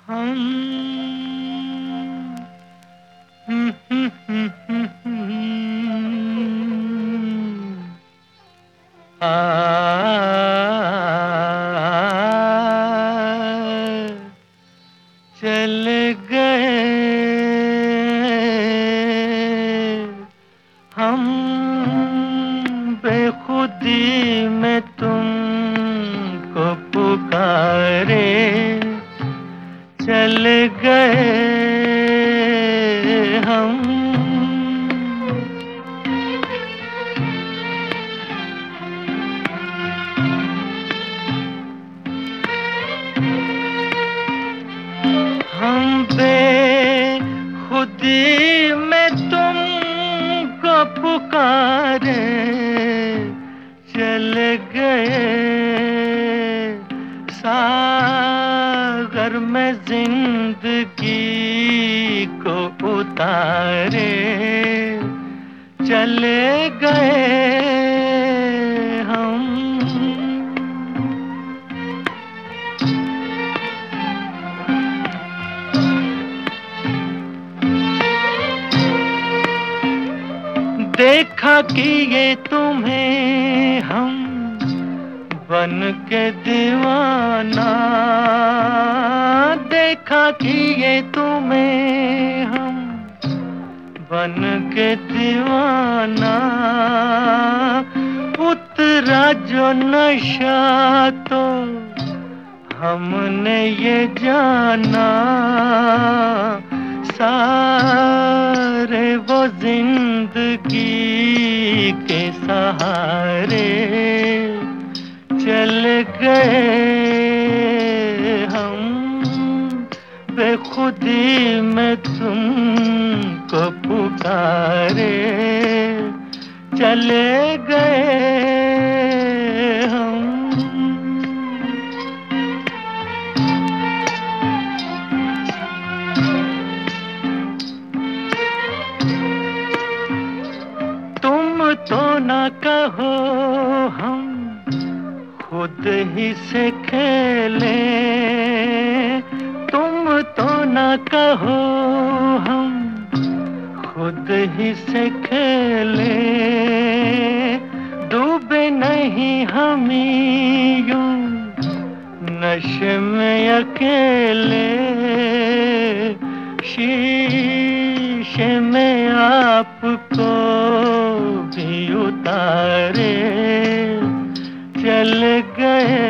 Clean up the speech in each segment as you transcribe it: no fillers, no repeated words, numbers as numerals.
हम चले गए हम बेखुदी में तुमको पुकारे चले गए हम बेखुदी में तुमको पुकारे चले गए सागर में जिंदगी को उतारे चले गए हम देखा कि ये तुम्हें हम बन के दीवाना देखा कि ये तुम्हें हम बन के दीवाना उतरा जो नशा तो हमने ये जाना सारे वो जिंदगी के सहारे चले गए हम बेखुदी में तुमको पुकारे चले गए हम तो ना कहो हम खुद ही से खेले तुम तो ना कहो हम खुद ही से खेले डूबे नहीं हम यूं नशे में अकेले शीशे में आपको भी उतारे चल गए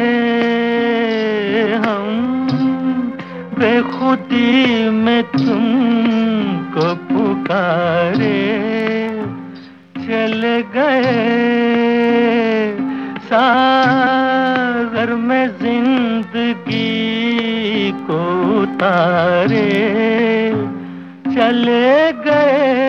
हम बेखुदी में तुमको पुकारे चल गए सागर में जिंदगी को उतारे चले गए।